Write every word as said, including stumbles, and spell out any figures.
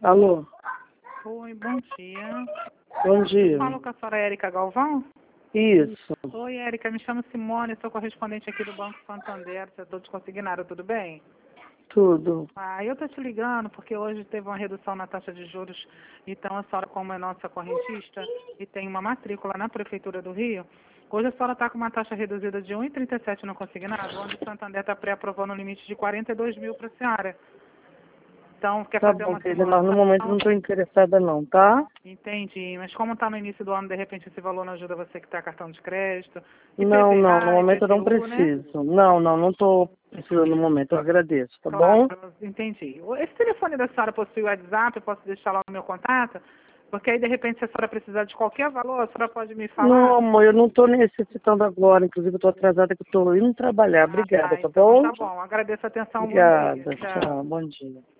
Alô? Oi, bom dia. Bom dia. Falo com a senhora Érica Galvão? Isso. Oi, Érica, me chamo Simone, sou correspondente aqui do Banco Santander, setor de consignado, tudo bem? Tudo. Ah, eu tô te ligando porque hoje teve uma redução na taxa de juros, então a senhora, como é nossa correntista e tem uma matrícula na Prefeitura do Rio, hoje a senhora está com uma taxa reduzida de um vírgula trinta e sete no consignado, onde o Santander está pré-aprovando um limite de quarenta e dois mil para a senhora. Então, quer Tá fazer bom, uma querida, mas no simulação? momento não estou interessada não, tá? Entendi, mas como está no início do ano, de repente esse valor não ajuda você que está cartão de crédito, Não, não, no I P T A, momento eu não I P T U, né? preciso. Não, não, não estou precisando no momento, eu agradeço, tá bom? Claro, entendi. Esse telefone da senhora possui o WhatsApp, eu posso deixar lá no meu contato? Porque aí, de repente, se a senhora precisar de qualquer valor, a senhora pode me Não, falar? amor, eu não estou necessitando agora, inclusive eu estou atrasada que eu estou indo trabalhar. Ah, Obrigada, tá, tá então bom? tá bom. Agradeço a atenção, bom dia. Obrigada, Tchau. tchau, bom dia.